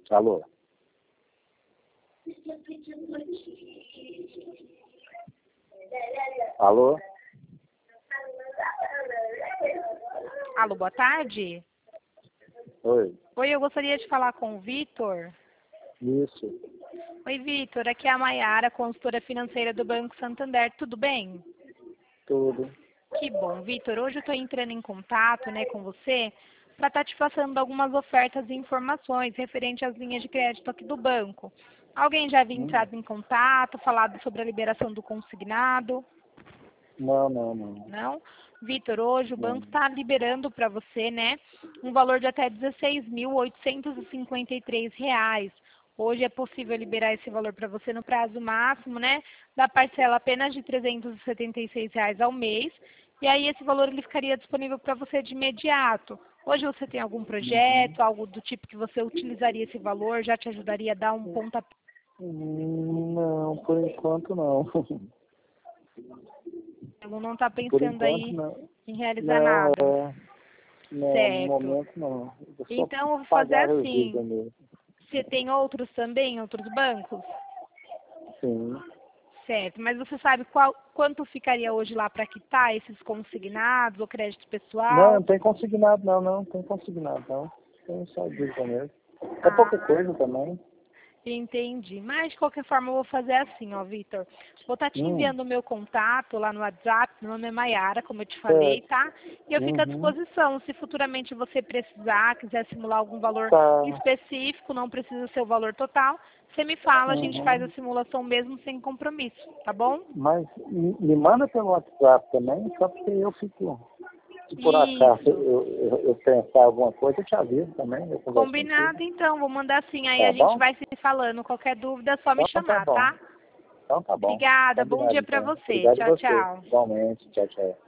Alô? Alô? Alô, boa tarde. Oi. Oi, eu gostaria de falar com o Vitor. Isso. Oi, Vitor, aqui é a Maiara, consultora financeira do Banco Santander. Tudo bem? Tudo. Que bom, Vitor. Hoje eu estou entrando em contato, com você para estar te passando algumas ofertas e informações referente às linhas de crédito aqui do banco. Alguém já havia entrado em contato, falado sobre a liberação do consignado? Não. Não? Vitor, hoje o Não. banco está liberando para você, um valor de até R$ 16.853. Hoje é possível liberar esse valor para você no prazo máximo, da parcela apenas de R$ 376 ao mês. E aí esse valor ele ficaria disponível para você de imediato. Hoje você tem algum projeto, algo do tipo que você utilizaria esse valor, já te ajudaria a dar um pontapé? Não, por enquanto não. Não está Por pensando enquanto aí não. em realizar nada. Não, no Certo. momento não. Eu só Então eu vou fazer pagar a assim. revista mesmo. Você tem outros também, outros bancos? Sim. Certo, mas você sabe quanto ficaria hoje lá para quitar esses consignados ou crédito Não, pessoal? não tem consignado não tem consignado não. Tem só dívida mesmo. É pouca coisa também. Entendi. Mas, de qualquer forma, eu vou fazer assim, Vitor. Vou estar te enviando o meu contato lá no WhatsApp. Meu nome é Maiara, como eu te falei, tá? E eu fico à disposição. Se futuramente você precisar, quiser simular algum valor específico, não precisa ser o valor total, você me fala, a gente faz a simulação mesmo sem compromisso, tá bom? Mas me manda pelo WhatsApp também, só porque eu fico... Se por acaso eu pensar alguma coisa, eu te aviso também. Eu converso Combinado, contigo. então. Vou mandar sim. Aí Tá a gente bom? vai se falando. Qualquer dúvida, é só me Então tá chamar, bom. tá? Então tá bom. Obrigada. Bom Combinado, dia pra então. você. Obrigado a Tchau, você. tchau. Igualmente. Tchau, tchau.